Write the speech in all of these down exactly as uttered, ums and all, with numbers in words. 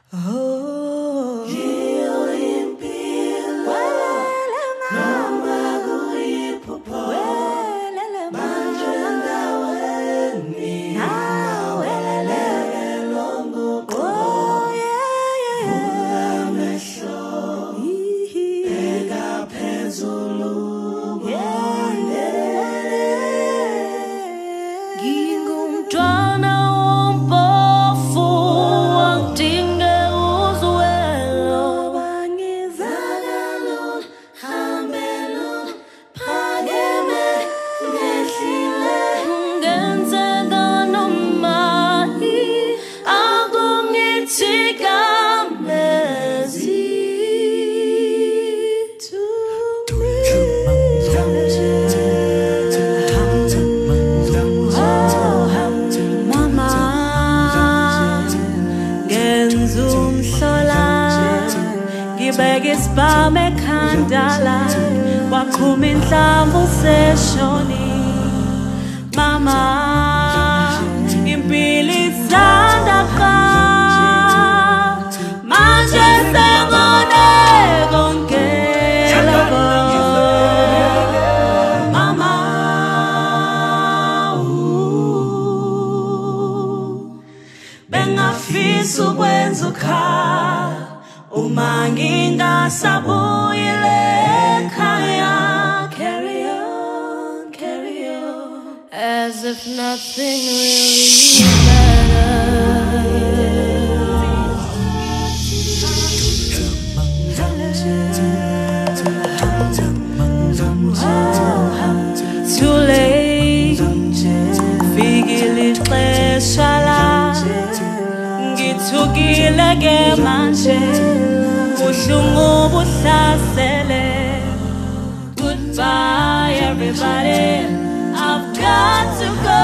Goodbye, everybody. I've got to go.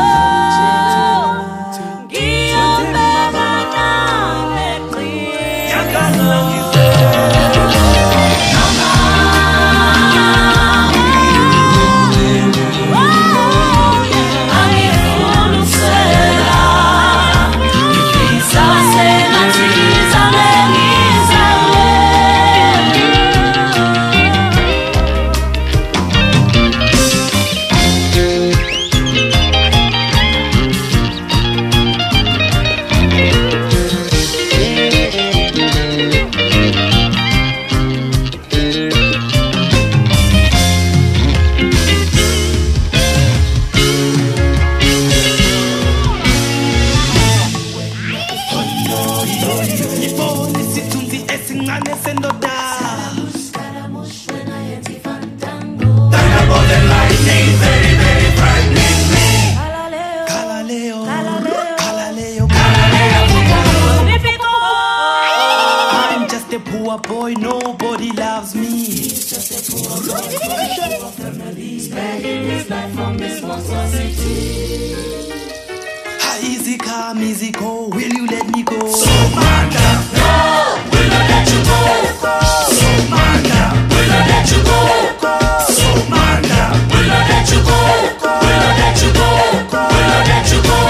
Boy, nobody loves me. He's just a poor boy, family, spending his life from this monstrosity. How easy come, easy go, will you let me go? So Manda, no, will I let you go? So Manda, will I let you go? So Manda, will I let you go? Will I let you go? Will I let you go?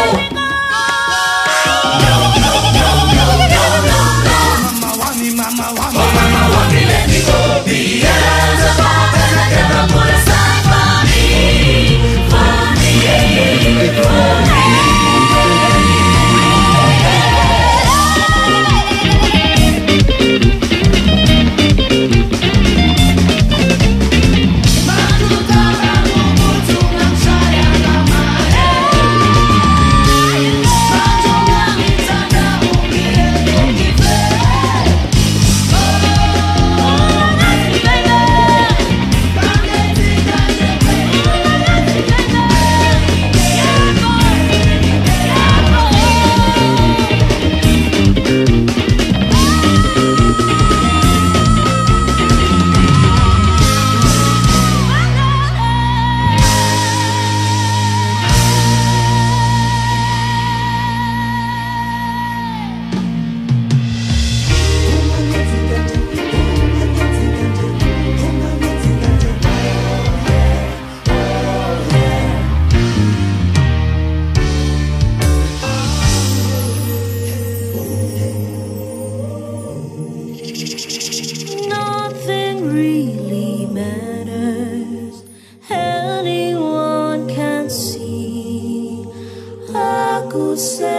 No, no, no, no, no, no, no. Mama want me, mama want me. Oh, mama want me, let me go. Beelzebub and I never put aside for me, for me, for me. você.